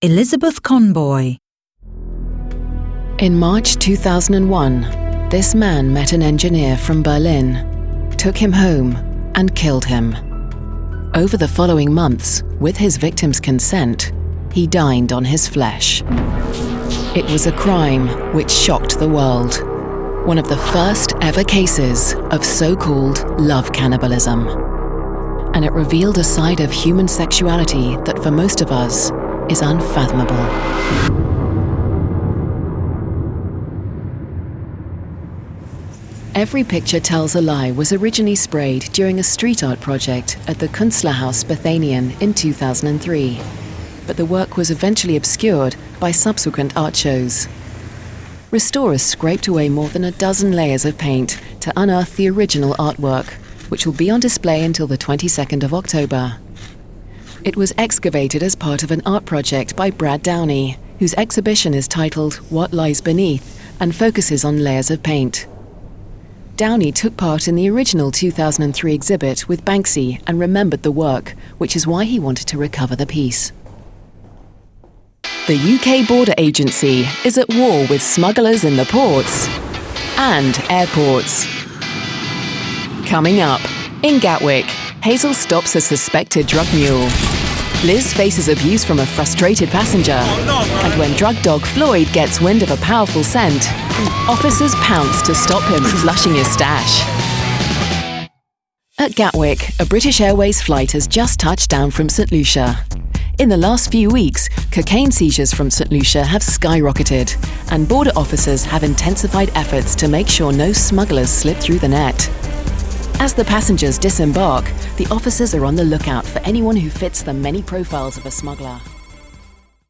Elizabeth Conboy. In March 2001, this man met an engineer from Berlin, took him home, and killed him. Over the following months, with his victim's consent, he dined on his flesh. It was a crime which shocked the world. One of the first ever cases of so-called love cannibalism. And it revealed a side of human sexuality that for most of us is unfathomable. Every Picture Tells a Lie was originally sprayed during a street art project at the Künstlerhaus Bethanien in 2003, but the work was eventually obscured by subsequent art shows. Restorers scraped away more than a dozen layers of paint to unearth the original artwork, which will be on display until the 22nd of October. It was excavated as part of an art project by Brad Downey, whose exhibition is titled What Lies Beneath and focuses on layers of paint. Downey took part in the original 2003 exhibit with Banksy and remembered the work, which is why he wanted to recover the piece. The UK Border Agency is at war with smugglers in the ports and airports. Coming up, in Gatwick, Hazel stops a suspected drug mule. Liz faces abuse from a frustrated passenger. And when drug dog Floyd gets wind of a powerful scent, officers pounce to stop him flushing his stash. At Gatwick, a British Airways flight has just touched down from St Lucia. In the last few weeks, cocaine seizures from St Lucia have skyrocketed, and border officers have intensified efforts to make sure no smugglers slip through the net. As the passengers disembark, the officers are on the lookout for anyone who fits the many profiles of a smuggler.